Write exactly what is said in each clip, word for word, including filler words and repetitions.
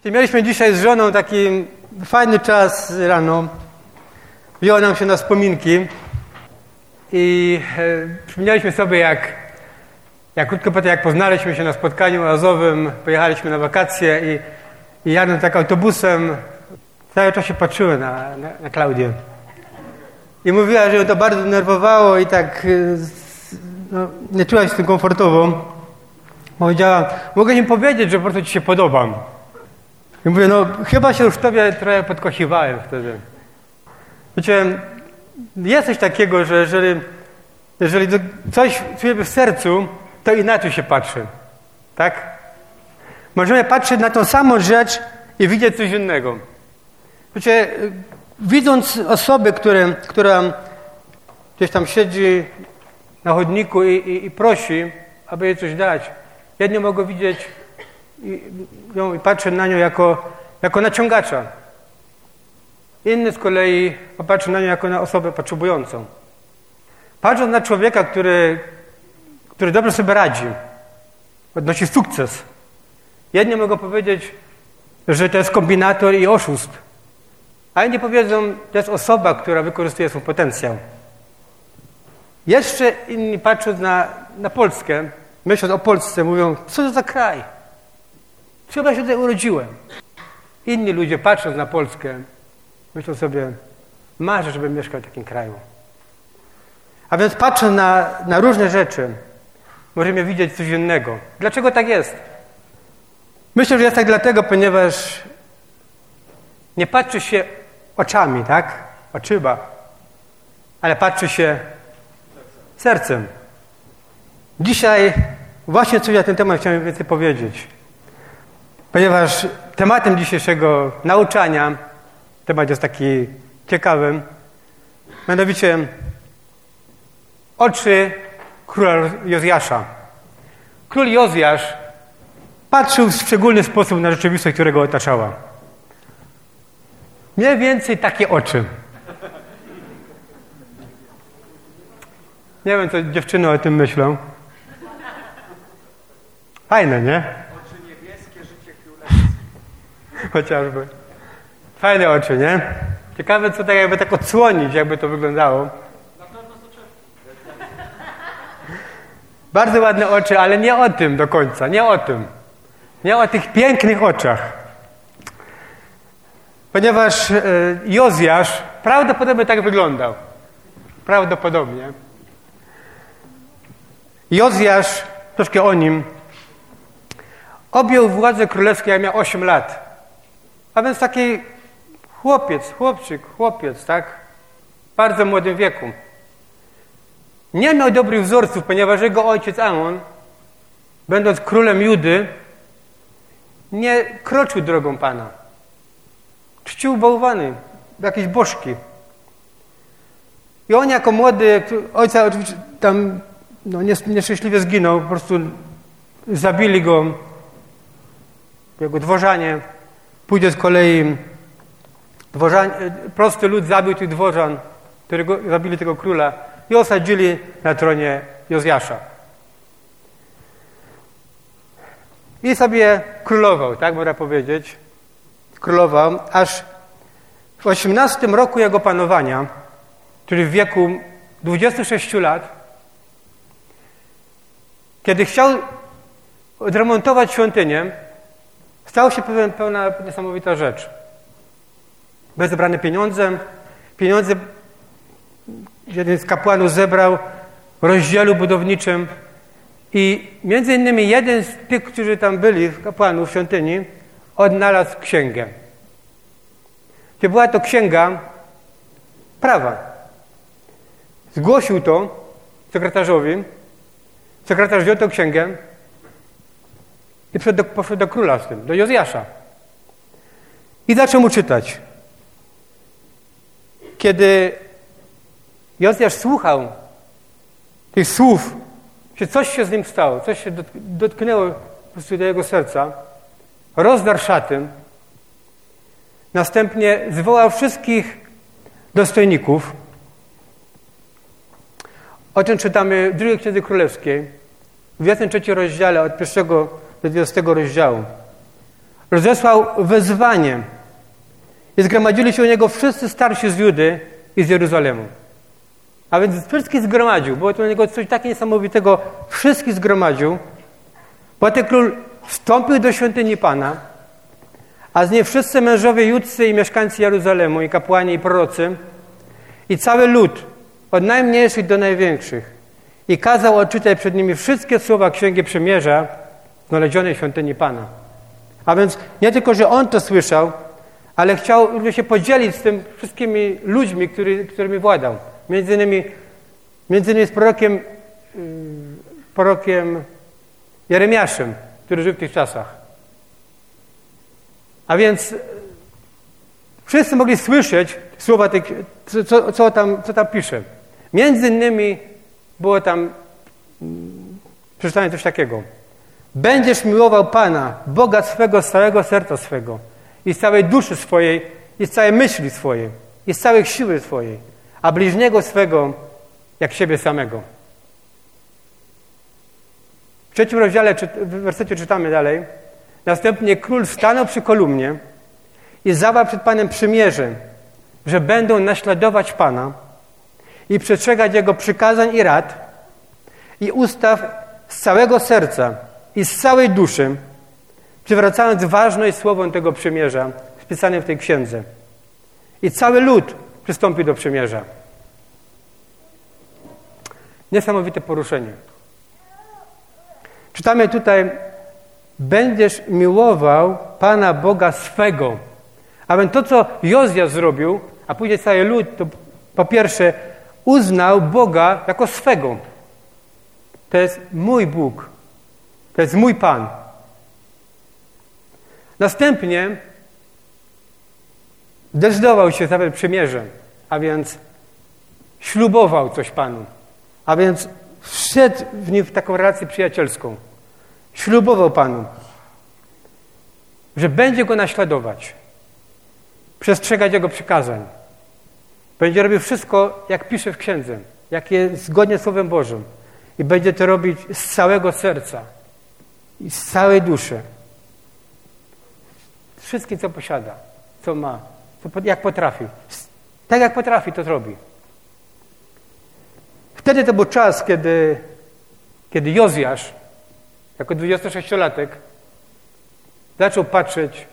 Mieliśmy dzisiaj z żoną taki fajny czas rano. Wzięło nam się na wspominki i e, przypomnieliśmy sobie, jak, jak krótko po tym, jak poznaliśmy się na spotkaniu razowym, pojechaliśmy na wakacje i, i jadąc tak autobusem, cały czas się patrzyły na, na, na Klaudię. I mówiła, że ją to bardzo denerwowało i tak no, nie czuła się z tym komfortowo. Powiedziała, mogę im powiedzieć, że po prostu ci się podobam. I mówię, no chyba się już tobie trochę podkochiwałem wtedy. Wiecie, jest coś takiego, że jeżeli, jeżeli coś czujemy w sercu, to inaczej się patrzy. Tak? Możemy patrzeć na tą samą rzecz i widzieć coś innego. Wiecie, widząc osobę, które, która gdzieś tam siedzi na chodniku i, i, i prosi, aby jej coś dać, jedni mogą widzieć i, ją, i patrzeć na nią jako, jako naciągacza. Inny z kolei popatrzy na nią jako na osobę potrzebującą. Patrząc na człowieka, który, który dobrze sobie radzi, odnosi sukces, jedni mogą powiedzieć, że to jest kombinator i oszust, a inni powiedzą, to jest osoba, która wykorzystuje swój potencjał. Jeszcze inni patrząc na, na Polskę, myśląc o Polsce, mówią, co to za kraj? Chyba się tutaj urodziłem. Inni ludzie patrząc na Polskę, myślą sobie, marzę, żeby mieszkał w takim kraju. A więc patrząc na, na różne rzeczy, możemy widzieć coś innego. Dlaczego tak jest? Myślę, że jest tak dlatego, ponieważ nie patrzy się oczami, tak? Oczyma. Ale patrzy się sercem. Dzisiaj właśnie coś na ten temat chciałem więcej powiedzieć. Ponieważ tematem dzisiejszego nauczania, temat jest taki ciekawy, mianowicie oczy króla Jozjasza. Król Jozjasz patrzył w szczególny sposób na rzeczywistość, która go otaczała. Mniej więcej takie oczy. Nie wiem, co dziewczyny o tym myślą. Fajne, nie? Oczy niebieskie, życie królewskie. Chociażby. Fajne oczy, nie? Ciekawe, co tak jakby tak odsłonić, jakby to wyglądało. Na pewno soczewki. Bardzo ładne oczy, ale nie o tym do końca, nie o tym. Nie o tych pięknych oczach. Ponieważ e, Jozjasz prawdopodobnie tak wyglądał. Prawdopodobnie. Jozjasz, troszkę o nim, objął władzę królewską, jak miał osiem lat. A więc taki chłopiec, chłopczyk, chłopiec, tak? W bardzo młodym wieku. Nie miał dobrych wzorców, ponieważ jego ojciec Amon, będąc królem Judy, nie kroczył drogą Pana. Czcił bałwany, jakieś bożki. I on jako młody, ojca oczywiście tam no, nieszczęśliwie zginął, po prostu zabili go, jego dworzanie. Pójdzie z kolei dworzan, prosty lud zabił tych dworzan, którzy zabili tego króla i osadzili na tronie Jozjasza. I sobie królował, tak można powiedzieć. Królował, aż w osiemnastym roku jego panowania, czyli w wieku dwudziestu sześciu lat, kiedy chciał odremontować świątynię, stała się pewna niesamowita rzecz. Były zebrane pieniądze. Pieniądze jeden z kapłanów zebrał w rozdziale budowniczym i między innymi jeden z tych, którzy tam byli, kapłanów świątyni, odnalazł księgę. Gdzie była to księga prawa. Zgłosił to sekretarzowi. Sekretarz wziął tę księgę i poszedł do, poszedł do króla z tym, do Jozjasza. I zaczął mu czytać. Kiedy Jozjasz słuchał tych słów, że coś się z nim stało, coś się dotknęło po prostu do jego serca, rozdarł szaty, następnie zwołał wszystkich dostojników. O czym czytamy w drugiej Księdze Królewskiej, w dwudziestym trzecim rozdziale, od pierwszego do dwudziestego rozdziału. rozesłał wezwanie i zgromadzili się u niego wszyscy starsi z Judy i z Jeruzalemu. A więc wszystkich zgromadził. Było to u niego coś takiego niesamowitego. Wszystkich zgromadził. Potem król wstąpił do świątyni Pana, a z niej wszyscy mężowie judzcy i mieszkańcy Jeruzalemu, i kapłani, i prorocy, i cały lud, od najmniejszych do największych. I kazał odczytać przed nimi wszystkie słowa Księgi Przymierza znalezionej w świątyni Pana. A więc nie tylko, że on to słyszał, ale chciał również się podzielić z tym wszystkimi ludźmi, który, którymi władał. Między innymi, między innymi z prorokiem, prorokiem Jeremiaszem, który żył w tych czasach. A więc wszyscy mogli słyszeć słowa, tych, co, co, tam, co tam pisze. Między innymi było tam przeczytane coś takiego. Będziesz miłował Pana, Boga swego, z całego serca swego i z całej duszy swojej, i z całej myśli swojej, i z całej siły swojej, a bliźniego swego jak siebie samego. W trzecim rozdziale, w wersecie czytamy dalej. Następnie król stanął przy kolumnie i zawarł przed Panem przymierze, że będą naśladować Pana i przestrzegać Jego przykazań i rad i ustaw z całego serca i z całej duszy, przywracając ważność słowom tego przymierza spisanym w tej księdze. I cały lud przystąpił do przymierza. Niesamowite poruszenie. Czytamy tutaj, będziesz miłował Pana Boga swego. A więc to, co Jozja zrobił, a później cały lud, to po pierwsze uznał Boga jako swego. To jest mój Bóg. To jest mój Pan. Następnie zdecydował się zawrzeć przymierze, a więc ślubował coś Panu. A więc wszedł w nim w taką relację przyjacielską. Ślubował Panu, że będzie Go naśladować, przestrzegać Jego przykazań. Będzie robił wszystko, jak pisze w księdze, jak jest zgodnie z Słowem Bożym. I będzie to robić z całego serca i z całej duszy. Wszystkim, co posiada, co ma, co, jak potrafi. Tak jak potrafi, to zrobi. Wtedy to był czas, kiedy, kiedy Jozjasz, jako dwudziestosześciolatek, zaczął patrzeć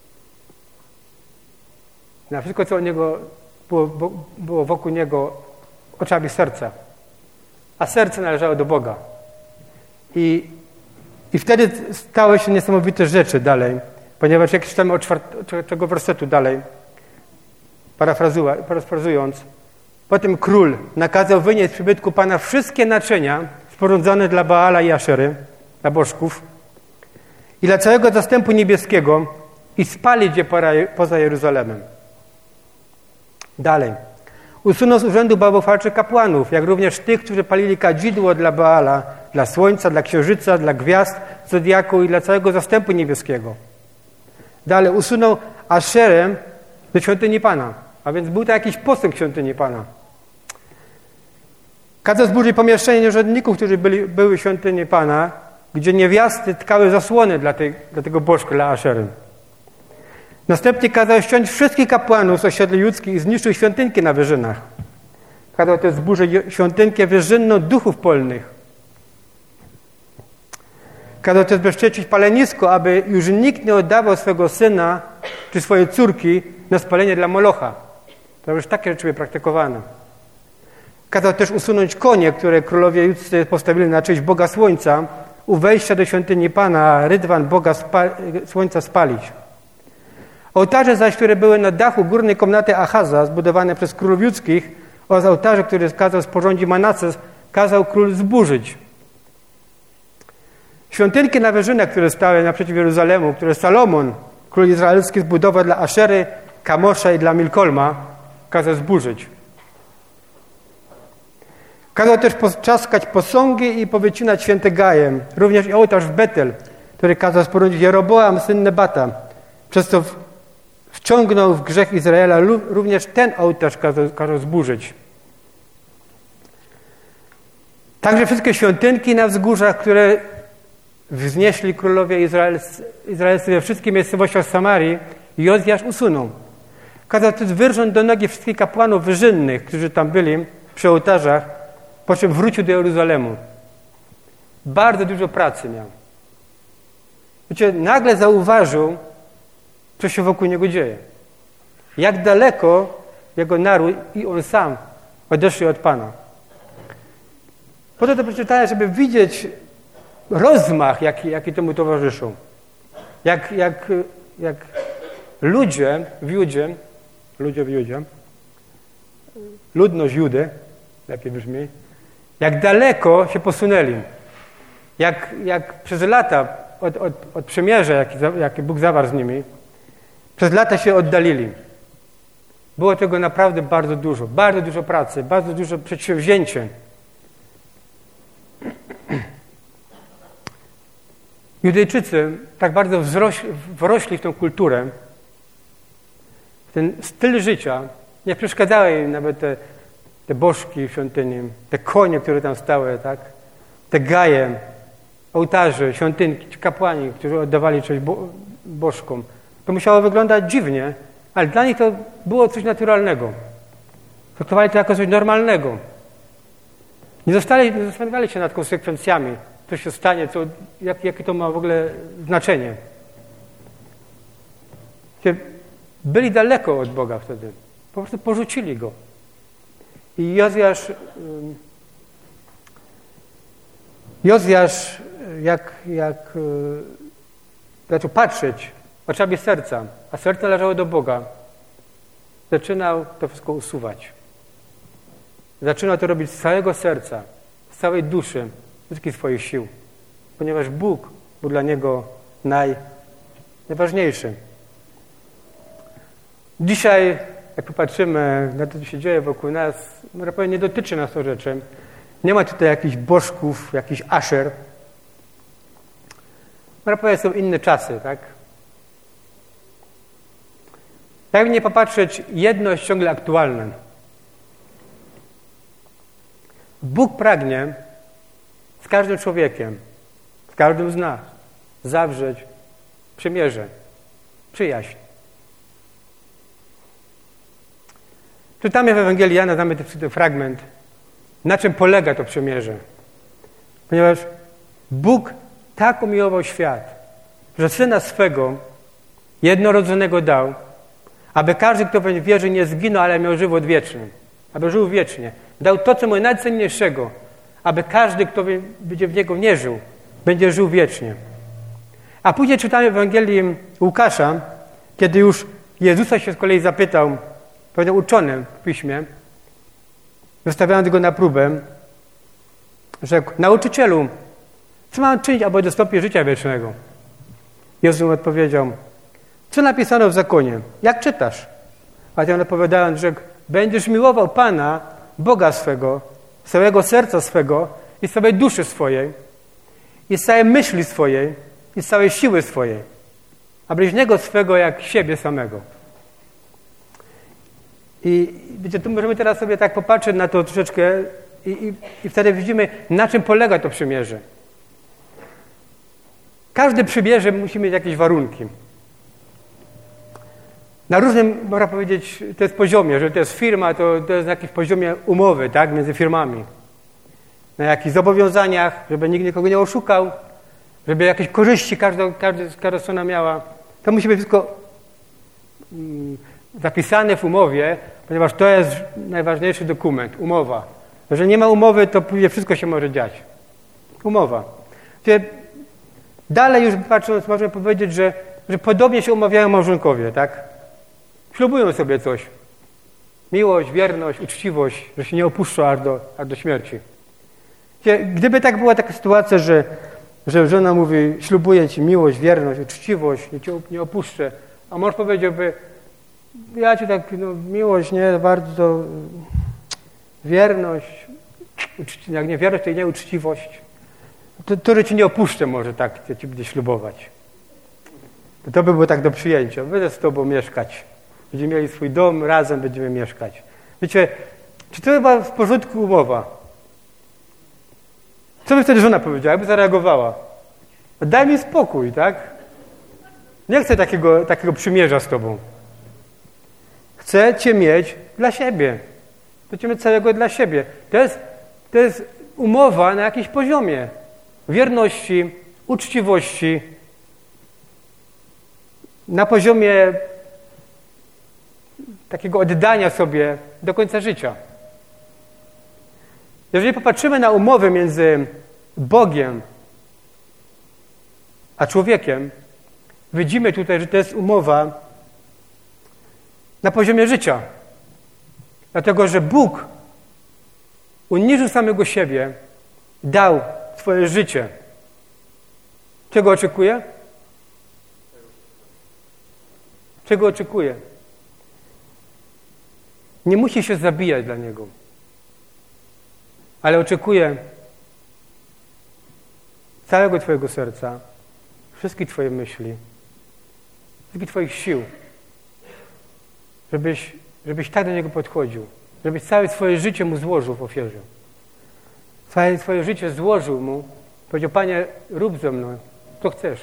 na wszystko, co u niego było, było wokół niego oczami serca. A serce należało do Boga. I, i wtedy stały się niesamowite rzeczy dalej, ponieważ jak czytamy od czwartego wersetu dalej, parafrazując, potem król nakazał wynieść z przybytku Pana wszystkie naczynia sporządzone dla Baala i Aszery, dla bożków, i dla całego zastępu niebieskiego i spalić je poza Jeruzalemem. Dalej. Usunął z urzędu bałwochwalczych kapłanów, jak również tych, którzy palili kadzidło dla Baala, dla słońca, dla księżyca, dla gwiazd, zodiaku i dla całego zastępu niebieskiego. Dalej. Usunął Aszerę do świątyni Pana, a więc był to jakiś posąg świątyni Pana. Kazał zburzyć pomieszczenie nieurzędników, którzy byli, były w świątyni Pana, gdzie niewiasty tkały zasłony dla, tej, dla tego bożka, dla Aszery. Następnie kazał ściąć wszystkich kapłanów z osiedli judzkich i zniszczył świątynki na wyżynach. Kazał też zburzyć świątynkę wyżynną duchów polnych. Kazał też bezcześcić palenisko, aby już nikt nie oddawał swego syna czy swojej córki na spalenie dla Molocha. To już takie rzeczy były praktykowane. Kazał też usunąć konie, które królowie judzcy postawili na cześć Boga Słońca, u wejścia do świątyni Pana, a rydwan Boga spa- Słońca spalić. Ołtarze zaś, które były na dachu górnej komnaty Achaza, zbudowane przez królów judzkich, oraz ołtarze, które kazał sporządzić Manases, kazał król zburzyć. Świątynki na wyżynach, które stały naprzeciw Jeruzalemu, które Salomon, król izraelski, zbudował dla Aszery, Kamosza i dla Milkolma, kazał zburzyć. Kazał też poczaskać posągi i powycinać święte gaje, również i ołtarz w Betel, który kazał sporządzić Jeroboam, syn Nebata, przez co wciągnął w grzech Izraela. Również ten ołtarz kazał, kazał zburzyć. Także wszystkie świątynki na wzgórzach, które wznieśli królowie izraelscy, izraelscy we wszystkich miejscowościach Samarii i Jozjasz usunął. Kazał też wyrząć do nogi wszystkich kapłanów wyżynnych, którzy tam byli przy ołtarzach, po czym wrócił do Jeruzalemu. Bardzo dużo pracy miał. Wiecie, nagle zauważył, co się wokół niego dzieje. Jak daleko jego naród i on sam odeszli od Pana. Po to to przeczytałem, żeby widzieć rozmach, jaki, jaki temu towarzyszą. Jak, jak, jak ludzie w Judzie, ludzie w Judzie, ludność Judy, lepiej brzmi, jak daleko się posunęli. Jak, jak przez lata od, od, od przymierza, jaki, jaki Bóg zawarł z nimi, przez lata się oddalili. Było tego naprawdę bardzo dużo. Bardzo dużo pracy, bardzo dużo przedsięwzięcia. Judejczycy tak bardzo wzrośli, wrośli w tę kulturę, w ten styl życia, nie przeszkadzały im nawet te, te bożki w świątyni, te konie, które tam stały, tak? Te gaje, ołtarze, świątynki, ci kapłani, którzy oddawali cześć bo, bożkom. To musiało wyglądać dziwnie, ale dla nich to było coś naturalnego. Traktowali to jako coś normalnego. Nie, zostali, nie zastanawiali się nad konsekwencjami, co się stanie, co, jak, jakie to ma w ogóle znaczenie. Byli daleko od Boga wtedy. Po prostu porzucili Go. I Jozjasz, Jozjasz jak, jak zaczął patrzeć oczami serca, a serce należało do Boga, zaczynał to wszystko usuwać. Zaczynał to robić z całego serca, z całej duszy, z wszystkich swoich sił, ponieważ Bóg był dla niego naj, najważniejszy. Dzisiaj, jak popatrzymy na to, co się dzieje wokół nas, można powiedzieć, nie dotyczy nas to rzeczy. Nie ma tutaj jakichś bożków, jakichś asher. Można powiedzieć, są inne czasy, tak? Jakby nie popatrzeć, jedno jest ciągle aktualne. Bóg pragnie z każdym człowiekiem, z każdym z nas zawrzeć przymierze, przyjaźń. Czytamy w Ewangelii Jana, znamy ten fragment, na czym polega to przymierze. Ponieważ Bóg tak umiłował świat, że Syna swego jednorodzonego dał, aby każdy, kto w wierzy, nie zginął, ale miał żywot wieczny. Aby żył wiecznie. Dał to, co mu najcenniejszego, aby każdy, kto będzie w Niego nie żył, będzie żył wiecznie. A później czytamy w Ewangelii Łukasza, kiedy już Jezusa się z kolei zapytał, pewnym uczonym w Piśmie, wystawiając go na próbę, rzekł: nauczycielu, co mam czynić, aby dostąpić życia wiecznego? Jezus mu odpowiedział: co napisano w zakonie? Jak czytasz? A ten odpowiadając, rzekł: będziesz miłował Pana, Boga swego, z całego serca swego i z całej duszy swojej i z całej myśli swojej i z całej siły swojej, a bliźniego swego jak siebie samego. I wiecie, tu możemy teraz sobie tak popatrzeć na to troszeczkę i, i, i wtedy widzimy, na czym polega to przymierze. Każde przymierze musi mieć jakieś warunki. Na różnym, można powiedzieć, to jest poziomie, że to jest firma, to, to jest na jakimś poziomie umowy, tak, między firmami. Na jakichś zobowiązaniach, żeby nikt nikogo nie oszukał, żeby jakieś korzyści każda, każda, każda strona miała. To musi być wszystko mm, zapisane w umowie, ponieważ to jest najważniejszy dokument, umowa. Jeżeli nie ma umowy, to później wszystko się może dziać. Umowa. Czyli dalej już patrząc, możemy powiedzieć, że, że podobnie się umawiają małżonkowie, tak? Ślubują sobie coś. Miłość, wierność, uczciwość, że się nie opuszczą aż do, aż do śmierci. Gdyby tak była taka sytuacja, że, że żona mówi: ślubuję ci miłość, wierność, uczciwość, nie cię nie opuszczę, a mąż powiedziałby: ja ci tak, no, miłość, nie, bardzo, wierność, uczci, jak nie wierność, to i nie uczciwość, to, to że ci nie opuszczę może tak, ja ci będę ślubować. To, to by było tak do przyjęcia. Będę z tobą mieszkać. Będziemy mieli swój dom, razem będziemy mieszkać. Wiecie, czy to była w porządku umowa? Co by wtedy żona powiedziała? Jakby zareagowała? Daj mi spokój, tak? Nie chcę takiego, takiego przymierza z Tobą. Chcę Cię mieć dla siebie. Chcę Cię mieć całego dla siebie. To jest, to jest umowa na jakimś poziomie wierności, uczciwości, na poziomie takiego oddania sobie do końca życia. Jeżeli popatrzymy na umowę między Bogiem a człowiekiem, widzimy tutaj, że to jest umowa na poziomie życia. Dlatego, że Bóg uniżył samego siebie, dał swoje życie. Czego oczekuje? Czego oczekuje? Nie musi się zabijać dla Niego. Ale oczekuje całego Twojego serca, wszystkich Twoich myśli, wszystkich Twoich sił, żebyś, żebyś tak do Niego podchodził, żebyś całe swoje życie Mu złożył w ofierze. Całe swoje życie złożył Mu, powiedział: Panie, rób ze mną, co chcesz.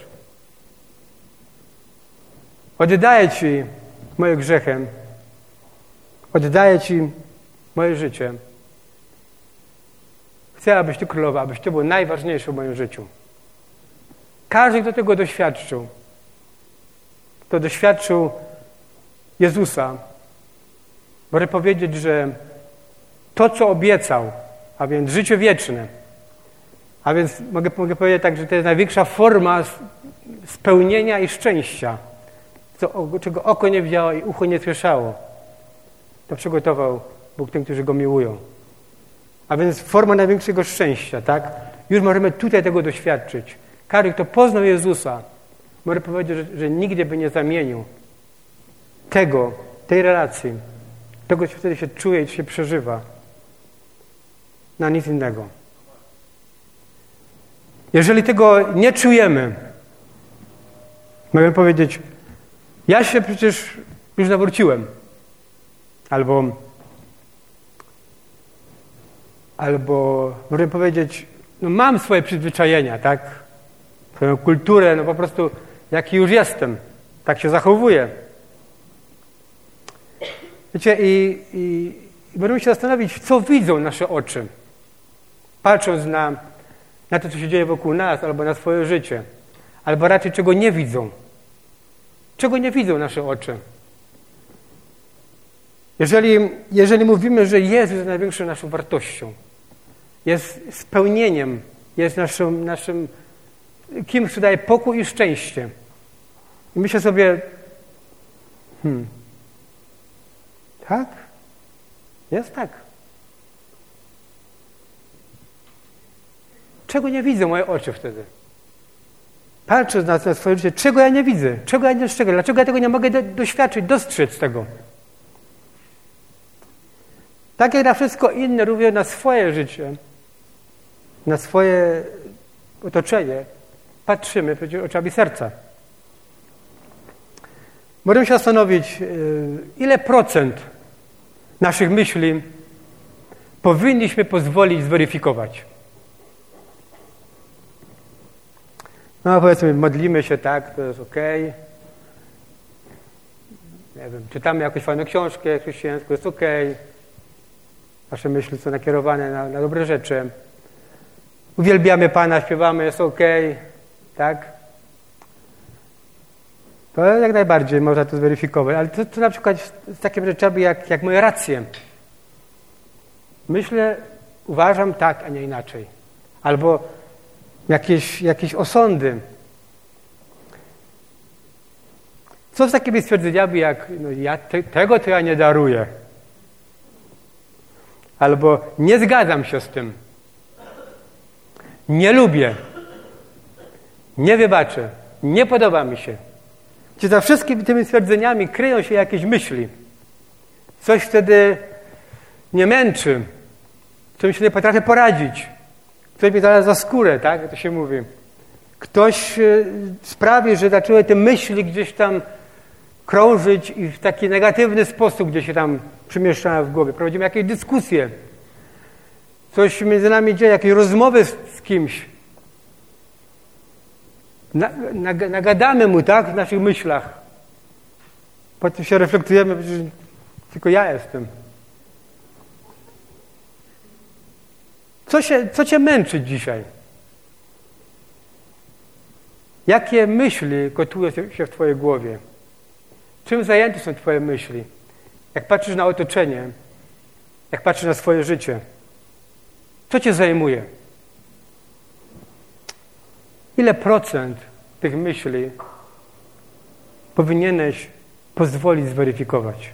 Oddaję Ci moje grzechy, oddaję Ci moje życie. Chcę, abyś Ty królował, abyś Ty był najważniejszy w moim życiu. Każdy, kto tego doświadczył, kto doświadczył Jezusa, może powiedzieć, że to, co obiecał, a więc życie wieczne, a więc mogę, mogę powiedzieć tak, że to jest największa forma spełnienia i szczęścia, co, czego oko nie widziało i ucho nie słyszało. To przygotował Bóg tym, którzy Go miłują. A więc forma największego szczęścia, tak? Już możemy tutaj tego doświadczyć. Każdy, kto poznał Jezusa, może powiedzieć, że, że nigdy by nie zamienił tego, tej relacji, tego, co wtedy się czuje i się przeżywa, na nic innego. Jeżeli tego nie czujemy, możemy powiedzieć: ja się przecież już nawróciłem. Albo Albo możemy powiedzieć: no mam swoje przyzwyczajenia, tak? Swoją kulturę, no po prostu jaki już jestem, tak się zachowuję. Wiecie, i, i, i możemy się zastanowić, co widzą nasze oczy, patrząc na, na to, co się dzieje wokół nas, albo na swoje życie, albo raczej czego nie widzą. Czego nie widzą nasze oczy. Jeżeli, jeżeli mówimy, że Jezus jest największą naszą wartością, jest spełnieniem, jest naszym, naszym kimś, kto daje pokój i szczęście. I myślę sobie: hmm, tak? Jest tak. Czego nie widzą moje oczy wtedy? Patrząc na, na swoje życie, czego ja nie widzę? Czego ja nie dostrzegam? Dlaczego ja tego nie mogę do, doświadczyć, dostrzec tego? Tak jak na wszystko inne, również na swoje życie, na swoje otoczenie, patrzymy przecież oczami serca. Możemy się zastanowić, ile procent naszych myśli powinniśmy pozwolić zweryfikować. No powiedzmy, modlimy się, tak, to jest okej. Nie wiem, czytamy jakąś fajną książkę chrześcijańską, jest okej. Nasze myśli są nakierowane na, na dobre rzeczy. Uwielbiamy Pana, śpiewamy, jest okej, tak? To jak najbardziej można to zweryfikować. Ale to, to na przykład z takimi rzeczami jak, jak moje racje. Myślę, uważam tak, a nie inaczej. Albo jakieś, jakieś osądy. Co z takimi stwierdzeniami jak: no ja te, tego to ja nie daruję. Albo nie zgadzam się z tym. Nie lubię. Nie wybaczę. Nie podoba mi się. Gdzie za wszystkimi tymi stwierdzeniami kryją się jakieś myśli. Coś wtedy mnie męczy. Czymś się nie potrafię poradzić. Ktoś mi zaraz za skórę, tak? Jak to się mówi. Ktoś sprawi, że zaczęły te myśli gdzieś tam krążyć i w taki negatywny sposób gdzieś się tam przemieszczają w głowie. Prowadzimy jakieś dyskusje. Coś między nami dzieje, jakieś rozmowy z, z kimś. na, na, nagadamy mu, tak, w naszych myślach. Potem się reflektujemy, że tylko ja jestem. Co, się, co cię męczy dzisiaj? Jakie myśli kotują się w twojej głowie? Czym zajęte są twoje myśli? Jak patrzysz na otoczenie, jak patrzysz na swoje życie, co cię zajmuje? Ile procent tych myśli powinieneś pozwolić zweryfikować?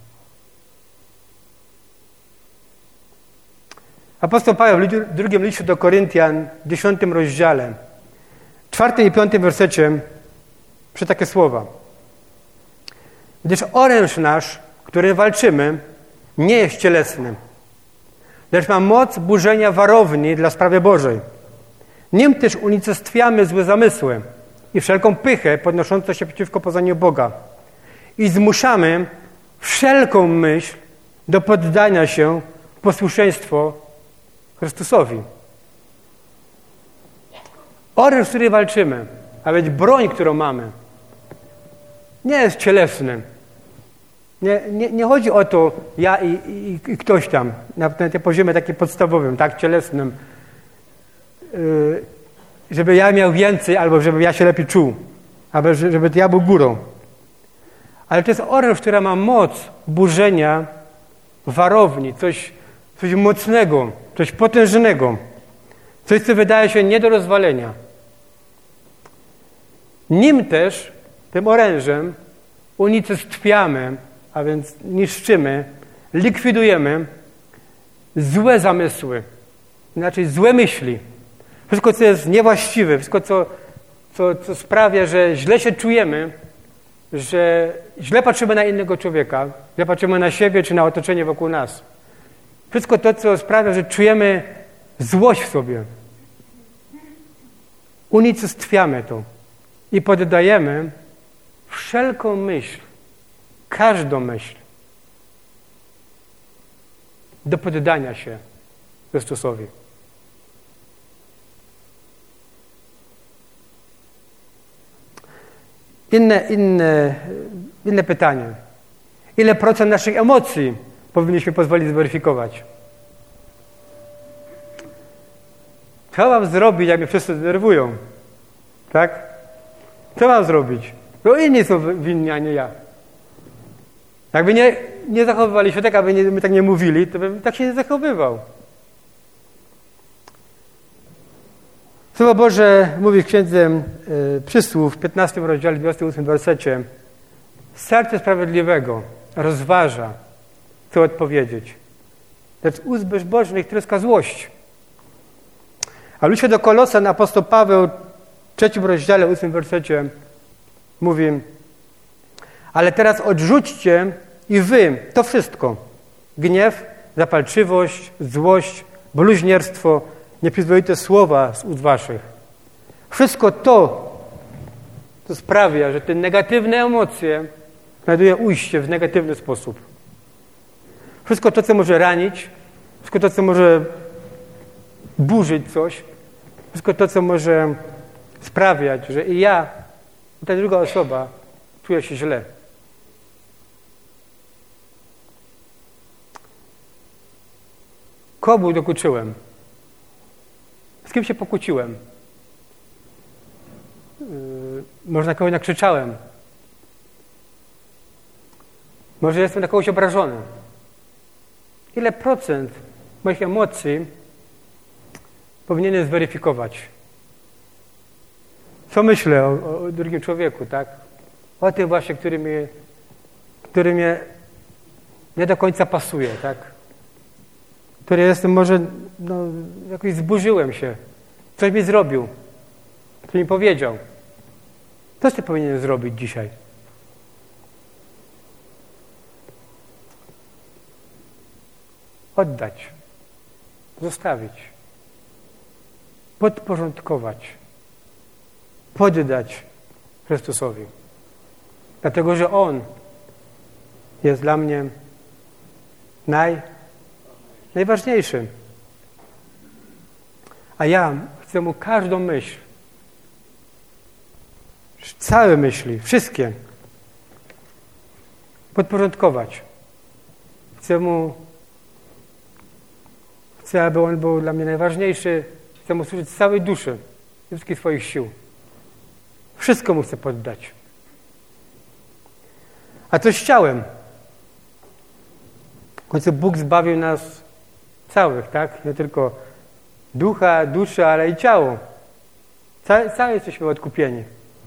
Apostoł Paweł w drugim liście do Koryntian, w dziesiątym rozdziale, czwartym i piątym wersecie, przy takie słowa. Gdyż oręż nasz, którym walczymy, nie jest cielesny, lecz ma moc burzenia warowni dla sprawy Bożej. Nim też unicestwiamy złe zamysły i wszelką pychę podnoszącą się przeciwko poznaniu Boga i zmuszamy wszelką myśl do poddania się posłuszeństwo Chrystusowi. Oręż, z którym walczymy, a więc broń, którą mamy, nie jest cielesny. Nie, nie, nie chodzi o to ja i, i, i ktoś tam, na, na tym poziomie takim podstawowym, tak, cielesnym, yy, żeby ja miał więcej, albo żeby ja się lepiej czuł, albo żeby ja był górą. Ale to jest oręż, która ma moc burzenia warowni, coś, coś mocnego, coś potężnego, coś, co wydaje się nie do rozwalenia. Nim też, tym orężem, unicestwiamy, a więc niszczymy, likwidujemy złe zamysły, inaczej złe myśli. Wszystko, co jest niewłaściwe, wszystko, co, co, co sprawia, że źle się czujemy, że źle patrzymy na innego człowieka, źle patrzymy na siebie czy na otoczenie wokół nas. Wszystko to, co sprawia, że czujemy złość w sobie. Unicestwiamy to i poddajemy wszelką myśl, każdą myśl do poddania się Chrystusowi. Inne, inne, inne pytanie. Ile procent naszych emocji powinniśmy pozwolić zweryfikować? Co mam zrobić, jak mnie wszyscy denerwują? Tak? Co mam zrobić? To inni są winni, a nie ja. Jakby nie, nie zachowywali się tak, aby nie, my tak nie mówili, to bym tak się nie zachowywał. Słowo Boże mówi w Księdze y, Przysłów w piętnastym rozdziale, dwudziestym ósmym wersecie: serce sprawiedliwego rozważa, co odpowiedzieć, lecz ust bezbożnych tryska złość. A w liście do Kolosan apostoł Paweł w trzecim rozdziale, ósmym wersecie mówi: ale teraz odrzućcie i wy to wszystko: gniew, zapalczywość, złość, bluźnierstwo, nieprzyzwoite słowa z ust waszych. Wszystko to, co sprawia, że te negatywne emocje znajdują ujście w negatywny sposób. Wszystko to, co może ranić, wszystko to, co może burzyć coś, wszystko to, co może sprawiać, że i ja, i ta druga osoba czuje się źle. Komu dokuczyłem? Z kim się pokłóciłem? Yy, może na kogoś nakrzyczałem? Może jestem na kogoś obrażony? Ile procent moich emocji powinienem zweryfikować? Co myślę o, o drugim człowieku, tak? O tym właśnie, który mnie, który mnie nie do końca pasuje, tak? Który jestem, może no, jakoś zburzyłem się. Coś mi zrobił. Coś mi powiedział. Co ty powinienem zrobić dzisiaj? Oddać. Zostawić. Podporządkować. Poddać Chrystusowi. Dlatego, że On jest dla mnie naj, najważniejszy. A ja chcę Mu każdą myśl całe myśli, wszystkie podporządkować. Chcę mu, chcę, aby on był dla mnie najważniejszy, chcę mu służyć z całej duszy, z wszystkich swoich sił. Wszystko mu chcę poddać. A co z ciałem? W końcu Bóg zbawił nas całych, tak? Nie tylko ducha, duszy, ale i ciało. Całe, całe jesteśmy odkupieni.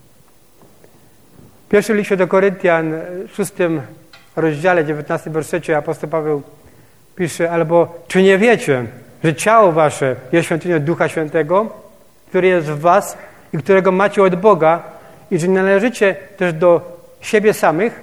W pierwszym liście do Koryntian, w szóstym rozdziale, dziewiętnastym wersecie apostoł Paweł pisze, albo czy nie wiecie, że ciało wasze jest świątynią Ducha Świętego, który jest w was i którego macie od Boga i że nie należycie też do siebie samych?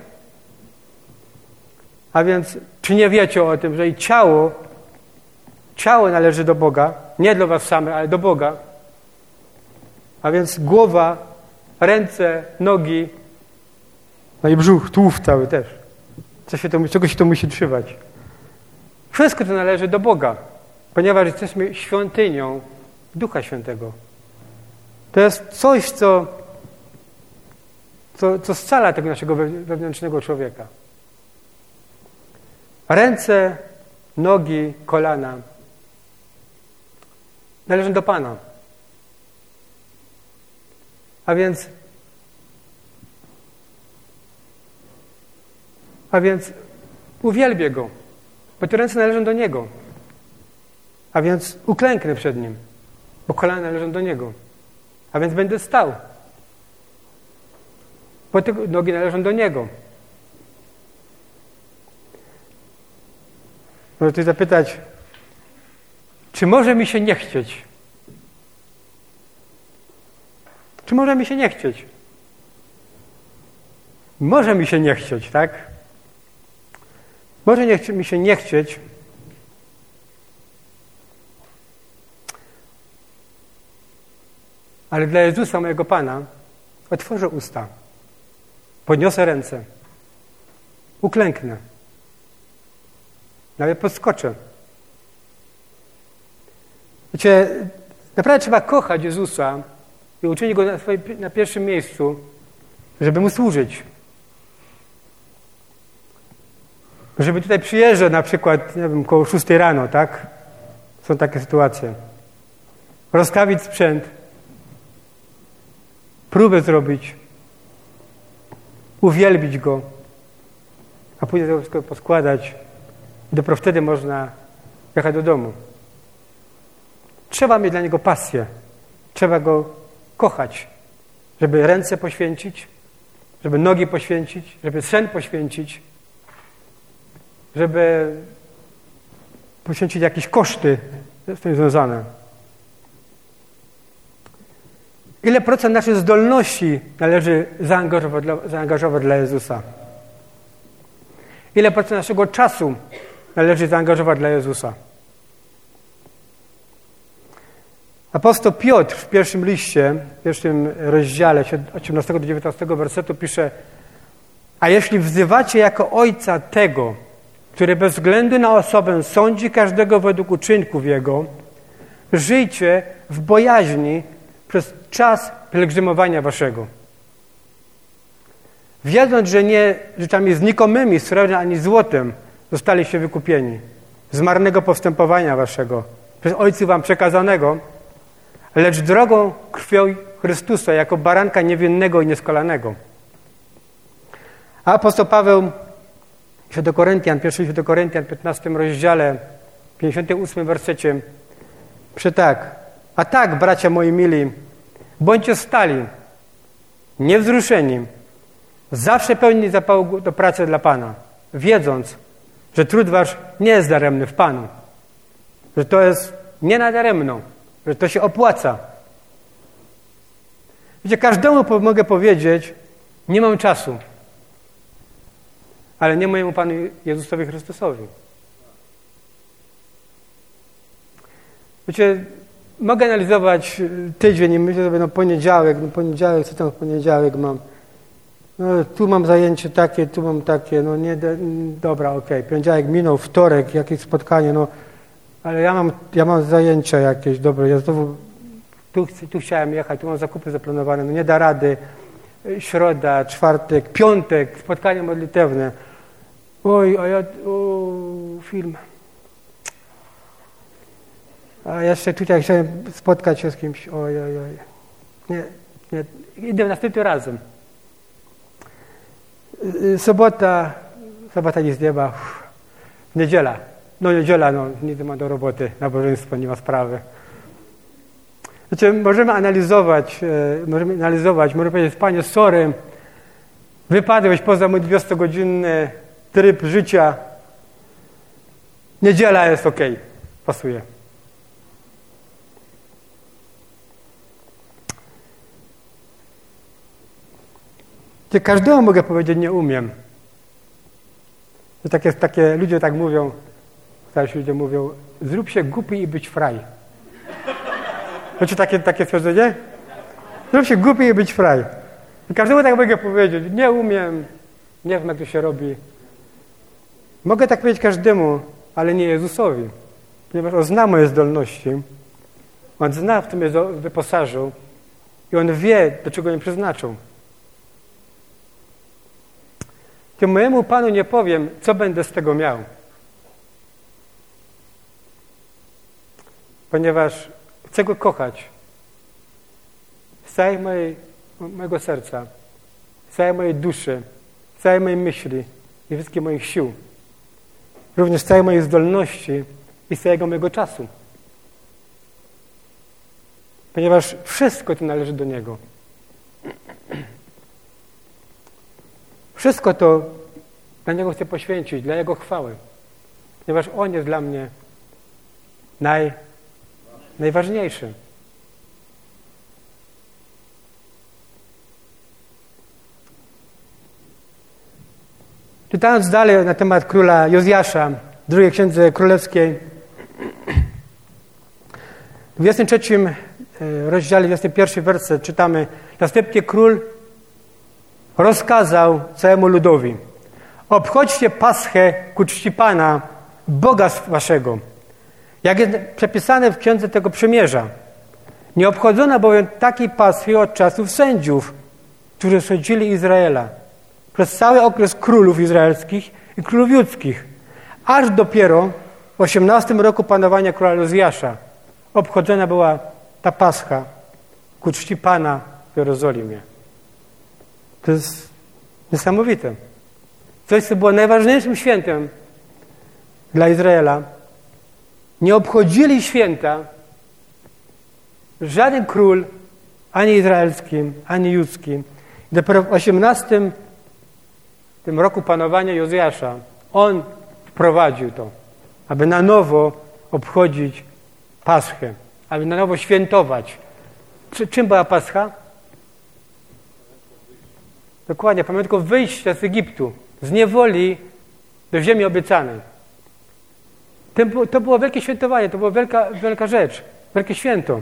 A więc czy nie wiecie o tym, że i ciało, ciało należy do Boga, nie do was samych, ale do Boga? A więc głowa, ręce, nogi, no i brzuch, tułów cały też. Co się to, czego się to musi trzymać? Wszystko to należy do Boga, ponieważ jesteśmy świątynią Ducha Świętego. To jest coś, co, co, co scala tego naszego wewnętrznego człowieka. Ręce, nogi, kolana należą do Pana. A więc a więc uwielbię Go, bo te ręce należą do Niego. A więc uklęknę przed Nim, bo kolana należą do Niego. A więc będę stał, bo te nogi należą do Niego. Może tu zapytać, czy może mi się nie chcieć? Czy może mi się nie chcieć? Może mi się nie chcieć, tak? Może nie, mi się nie chcieć, ale dla Jezusa, mojego Pana, otworzę usta, podniosę ręce, uklęknę, nawet podskoczę. Wiecie, naprawdę trzeba kochać Jezusa i uczynić Go na, swoim, na pierwszym miejscu, żeby Mu służyć. Żeby tutaj przyjeżdżać na przykład, nie wiem, koło szóstej rano, tak? Są takie sytuacje. Rozstawić sprzęt, próbę zrobić, uwielbić Go, a później to wszystko poskładać i dopiero wtedy można jechać do domu. Trzeba mieć dla Niego pasję. Trzeba Go kochać, żeby ręce poświęcić, żeby nogi poświęcić, żeby sen poświęcić, żeby poświęcić jakieś koszty z tym związane. Ile procent naszych zdolności należy zaangażować dla, zaangażować dla Jezusa? Ile procent naszego czasu należy zaangażować dla Jezusa? Apostoł Piotr w pierwszym liście, w pierwszym rozdziale, osiemnastego do dziewiętnastego wersetu pisze: a jeśli wzywacie jako Ojca tego, który bez względu na osobę sądzi każdego według uczynków jego, żyjcie w bojaźni przez czas pielgrzymowania waszego. Wiedząc, że nie rzeczami znikomymi, srebrem ani złotem zostaliście wykupieni z marnego postępowania waszego, przez Ojców wam przekazanego, lecz drogą krwią Chrystusa, jako baranka niewinnego i nieskalanego. A apostoł Paweł do Koryntian, pierwszy list do Koryntian w piętnastym rozdziale, pięćdziesiątym ósmym wersecie, pisze tak: a tak, bracia moi mili, bądźcie stali, niewzruszeni, zawsze pełni zapału do pracy dla Pana, wiedząc, że trud wasz nie jest daremny w Panu, że to jest nie nadaremno, że to się opłaca. Wiecie, każdemu mogę powiedzieć: nie mam czasu, ale nie mojemu Panu Jezusowi Chrystusowi. Wiecie, mogę analizować tydzień i myślę sobie, no poniedziałek, no poniedziałek, co tam w poniedziałek mam? No tu mam zajęcie takie, tu mam takie, no nie, dobra, okej, okay. Poniedziałek minął, wtorek, jakieś spotkanie, no ale ja mam, ja mam zajęcia jakieś, dobre, ja znowu tu, tu chciałem jechać, tu mam zakupy zaplanowane, no nie da rady, środa, czwartek, piątek, spotkanie modlitewne. Oj, a ja, o, film. A jeszcze tutaj chciałem spotkać się z kimś. Oj, oj, oj. Nie, nie. Idę następnym razem. Sobota, sobota nic nie ma. Niedziela. No niedziela, no nic nie ma do roboty. Nabożeństwo, nie ma sprawy. Znaczy, możemy analizować, e, możemy analizować, możemy powiedzieć, Panie, sorry, wypadłeś poza mój dwudziestogodzinny tryb życia. Niedziela jest okej, okay, pasuje. Czy każdemu mogę powiedzieć, nie umiem. To takie, takie ludzie tak mówią, starsi ludzie mówią, zrób się głupi i być fraj. Znaczy takie, takie stwierdzenie? Zrób się głupi i być fraj. I każdemu tak mogę powiedzieć, nie umiem, nie wiem jak to się robi. Mogę tak powiedzieć każdemu, ale nie Jezusowi. Ponieważ On zna moje zdolności, On zna, w tym mnie wyposażył i On wie, do czego mnie przeznaczył. Tym mojemu Panu nie powiem, co będę z tego miał. Ponieważ chcę Go kochać z całej mojej, mojego serca, z całej mojej duszy, z całej mojej myśli i wszystkich moich sił. Również z całej mojej zdolności i z całego mojego czasu. Ponieważ wszystko to należy do Niego. Wszystko to dla Niego chcę poświęcić, dla Jego chwały. Ponieważ On jest dla mnie naj, najważniejszy. Czytając dalej na temat króla Jozjasza, w drugiej księdze królewskiej, w dwudziestym trzecim rozdziale, dwudziestym pierwszym werset czytamy: następnie król rozkazał całemu ludowi: obchodźcie Paschę ku czci Pana, Boga waszego, jak jest przepisane w księdze tego przymierza. Nie obchodzono bowiem takiej Paschy od czasów sędziów, którzy sądzili Izraela, przez cały okres królów izraelskich i królów judzkich, aż dopiero w osiemnastym roku panowania króla Jozjasza obchodzona była ta Pascha ku czci Pana w Jerozolimie. To jest niesamowite. Coś, co było najważniejszym świętem dla Izraela. Nie obchodzili święta żaden król, ani izraelskim, ani judzkim. Dopiero w osiemnastym tym roku panowania Jozjasza on wprowadził to, aby na nowo obchodzić Paschę, aby na nowo świętować. Czy, czym była Pascha? Dokładnie, pamiątką wyjścia z Egiptu, z niewoli do ziemi obiecanej. To było wielkie świętowanie, to była wielka, wielka rzecz, wielkie święto.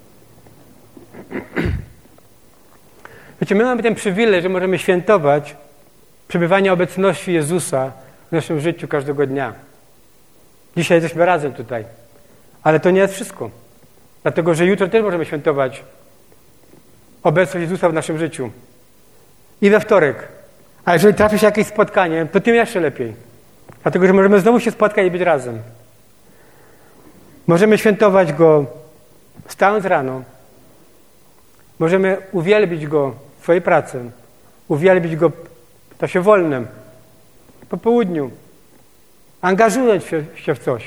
Wiecie, my mamy ten przywilej, że możemy świętować przebywanie obecności Jezusa w naszym życiu każdego dnia. Dzisiaj jesteśmy razem tutaj, ale to nie jest wszystko. Dlatego, że jutro też możemy świętować obecność Jezusa w naszym życiu. I we wtorek. A jeżeli trafi się jakieś spotkanie, to tym jeszcze lepiej. Dlatego, że możemy znowu się spotkać i być razem. Możemy świętować Go wstając rano. Możemy uwielbić Go w swojej pracy. Uwielbić Go w czasie wolnym, po południu. Angażując się, się w coś.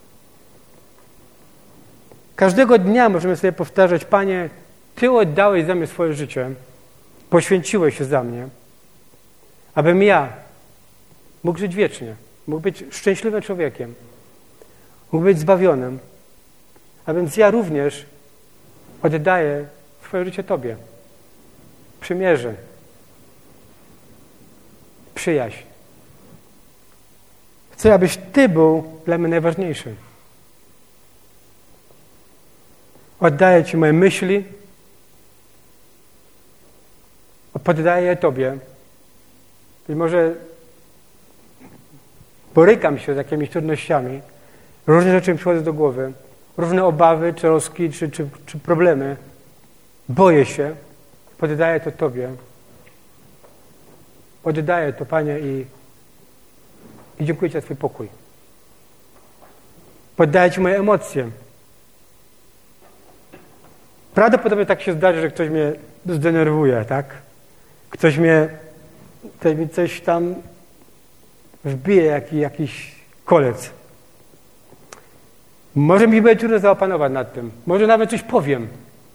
Każdego dnia możemy sobie powtarzać: Panie, Ty oddałeś za mnie swoje życie, poświęciłeś się za mnie, abym ja mógł żyć wiecznie, mógł być szczęśliwym człowiekiem, mógł być zbawionym, a więc ja również oddaję swoje życie Tobie. Przymierze, przyjaźń. Chcę, abyś Ty był dla mnie najważniejszy. Oddaję Ci moje myśli, poddaję je Tobie. I może borykam się z jakimiś trudnościami, różne rzeczy mi przychodzą do głowy, różne obawy, troski, czy, czy, czy problemy. Boję się, poddaję to Tobie oddaję to, Panie, i, i dziękuję Ci za Twój pokój. Poddaję Ci moje emocje. Prawdopodobnie tak się zdarzy, że ktoś mnie zdenerwuje, tak? Ktoś mnie, ktoś mi coś tam wbije, jak, jakiś kolec. Może mi będzie trudno zaopanować nad tym. Może nawet coś powiem.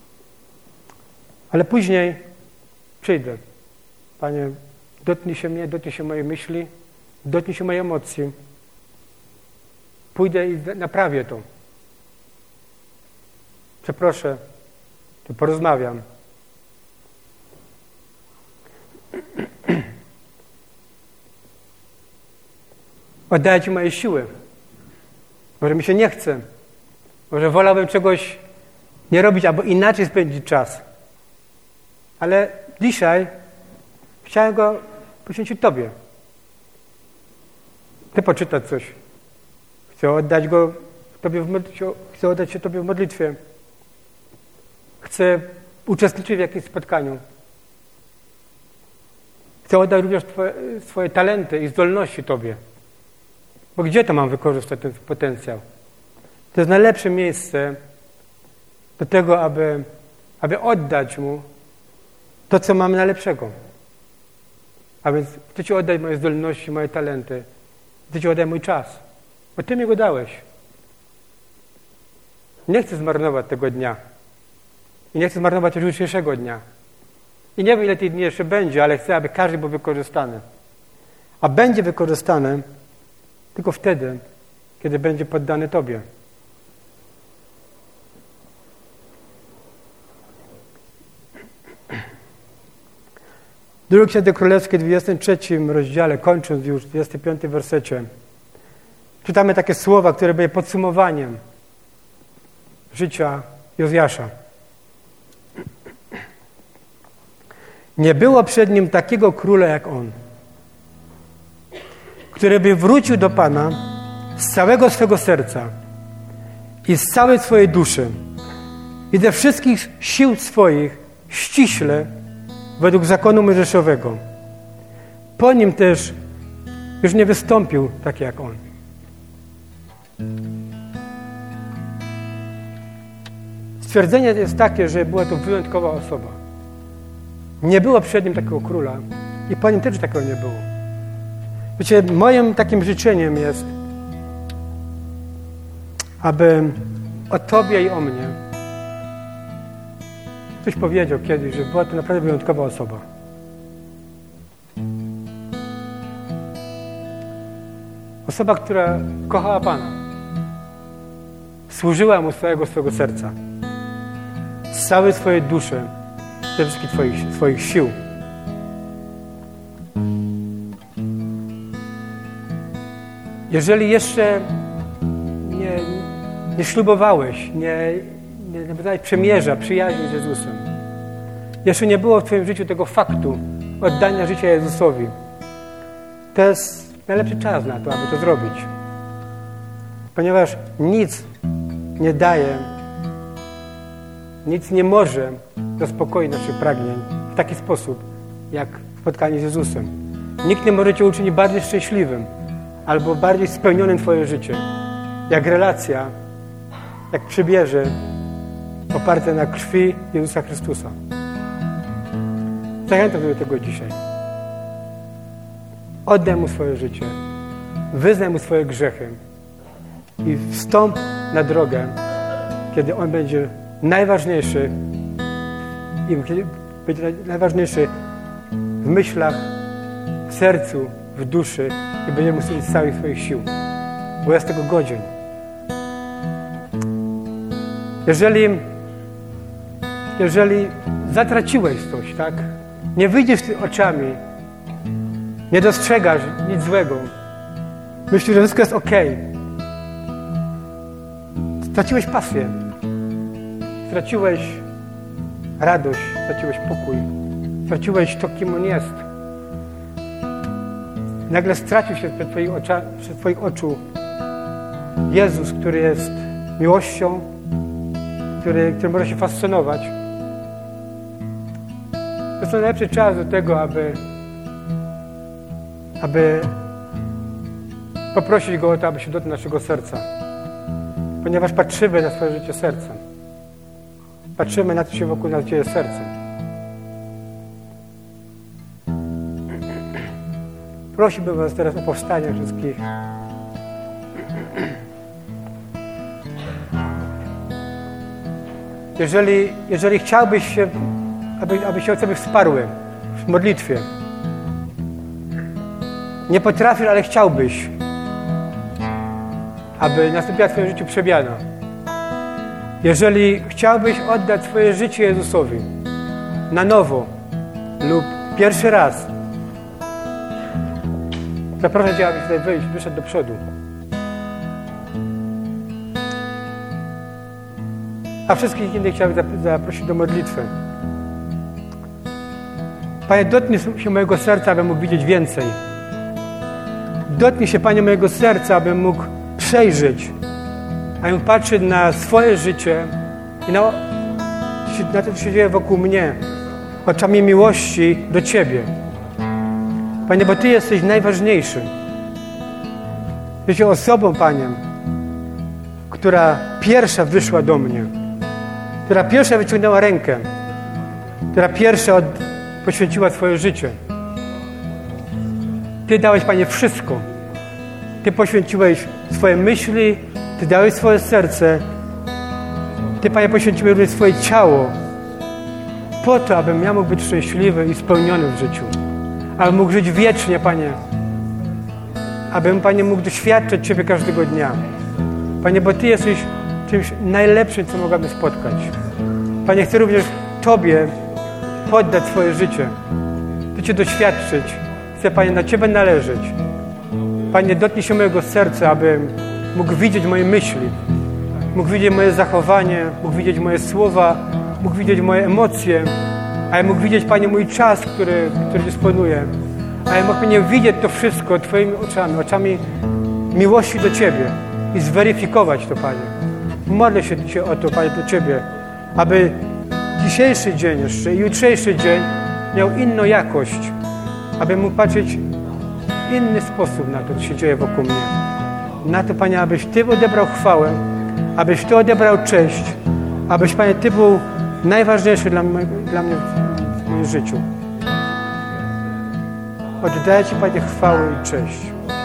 Ale później przyjdę. Panie, dotknij się mnie, dotknij się mojej myśli, dotknij się mojej emocji. Pójdę i naprawię to. Przeproszę, to porozmawiam. Oddaję Ci moje siły. Może mi się nie chce. Może wolałbym czegoś nie robić albo inaczej spędzić czas. Ale dzisiaj chciałem go poświęcić Tobie. Chcę poczytać coś. Chcę oddać go Tobie w modlitwie. Chcę oddać się Tobie w modlitwie. Chcę uczestniczyć w jakimś spotkaniu. Chcę oddać również twoje, swoje talenty i zdolności Tobie. Bo gdzie to mam wykorzystać ten potencjał? To jest najlepsze miejsce do tego, aby, aby oddać Mu to, co mamy najlepszego. A więc chcę Ci oddać moje zdolności, moje talenty. Chcę Ci oddać mój czas. Bo Ty mi go dałeś. Nie chcę zmarnować tego dnia. I nie chcę zmarnować też jutrzejszego dnia. I nie wiem, ile tych dni jeszcze będzie, ale chcę, aby każdy był wykorzystany. A będzie wykorzystany tylko wtedy, kiedy będzie poddany Tobie. Drugie Księgi Królewskie w dwudziestym trzecim rozdziale, kończąc już w dwudziestym piątym wersecie, czytamy takie słowa, które były podsumowaniem życia Jozjasza. Nie było przed nim takiego króla jak on, który by wrócił do Pana z całego swego serca i z całej swojej duszy i ze wszystkich sił swoich ściśle według zakonu mojżeszowego. Po nim też już nie wystąpił tak jak on. Stwierdzenie jest takie, że była to wyjątkowa osoba. Nie było przed nim takiego króla i po nim też takiego nie było. Wiecie, moim takim życzeniem jest, aby o Tobie i o mnie ktoś powiedział kiedyś, że była to naprawdę wyjątkowa osoba. Osoba, która kochała Pana. Służyła Mu z całego swojego serca. Z całej swojej duszy. Ze wszystkich twoich, swoich sił. Jeżeli jeszcze nie, nie ślubowałeś, nie, nie nawiązałeś przymierza, przyjaźni z Jezusem, jeszcze nie było w Twoim życiu tego faktu oddania życia Jezusowi, to jest najlepszy czas na to, aby to zrobić. Ponieważ nic nie daje, nic nie może zaspokoić naszych pragnień w taki sposób, jak spotkanie z Jezusem. Nikt nie może Cię uczynić bardziej szczęśliwym albo bardziej spełnionym Twoje życie, jak relacja, jak przybierze oparte na krwi Jezusa Chrystusa. Zachęcam do tego dzisiaj. Oddaj Mu swoje życie, wyznaj Mu swoje grzechy i wstąp na drogę, kiedy On będzie najważniejszy i będzie najważniejszy w myślach, w sercu, w duszy i będzie mu służyć z całych swoich sił, bo jest tego godzien. Jeżeli jeżeli zatraciłeś coś, tak? Nie wyjdziesz oczami, nie dostrzegasz nic złego, myślisz, że wszystko jest okej. Straciłeś pasję, straciłeś radość, straciłeś pokój, straciłeś to, kim On jest. Nagle stracił się przed Twoich, ocza, przed Twoich oczu Jezus, który jest miłością, który, który może się fascynować. To jest najlepszy czas do tego, aby aby poprosić Go o to, aby się dotknął naszego serca. Ponieważ patrzymy na swoje życie sercem. Patrzymy na to, co się wokół nas dzieje sercem. Prosiłbym Was teraz o powstanie wszystkich. Jeżeli, jeżeli chciałbyś się, aby, aby się osoby wsparły w modlitwie, nie potrafisz, ale chciałbyś, aby nastąpiła w Twoim życiu przemiana. Jeżeli chciałbyś oddać swoje życie Jezusowi na nowo lub pierwszy raz, zapraszam Cię, abyś tutaj wyjść, wyszedł do przodu. A wszystkich innych chciałbym zaprosić do modlitwy. Panie, dotknij się mojego serca, abym mógł widzieć więcej. Dotknij się, Panie, mojego serca, abym mógł przejrzeć, abym mógł patrzeć na swoje życie i na, na to, co się dzieje wokół mnie, oczami miłości do Ciebie. Panie, bo Ty jesteś najważniejszy. Jesteś osobą, Panie, która pierwsza wyszła do mnie, która pierwsza wyciągnęła rękę, która pierwsza od, poświęciła swoje życie. Ty dałeś, Panie, wszystko. Ty poświęciłeś swoje myśli, Ty dałeś swoje serce. Ty, Panie, poświęciłeś również swoje ciało po to, abym ja mógł być szczęśliwy i spełniony w życiu. Abym mógł żyć wiecznie, Panie. Abym, Panie, mógł doświadczać Ciebie każdego dnia. Panie, bo Ty jesteś czymś najlepszym, co mogłaby spotkać. Panie, chcę również Tobie poddać swoje życie. Chcę Cię doświadczyć. Chcę, Panie, na Ciebie należeć. Panie, dotknij się mojego serca, abym mógł widzieć moje myśli, mógł widzieć moje zachowanie, mógł widzieć moje słowa, mógł widzieć moje emocje, a ja mógł widzieć, Panie, mój czas, który, który dysponuję. A ja mógł, Panie, widzieć to wszystko Twoimi oczami, oczami miłości do Ciebie i zweryfikować to, Panie. Modlę się Cię o to, Panie, do Ciebie, aby dzisiejszy dzień jeszcze i jutrzejszy dzień miał inną jakość, aby mógł patrzeć w inny sposób na to, co się dzieje wokół mnie. Na to, Panie, abyś Ty odebrał chwałę, abyś Ty odebrał cześć, abyś, Panie, Ty był najważniejszy dla mnie, dla mnie w moim życiu. Oddaję Ci, Panie, chwałę i cześć.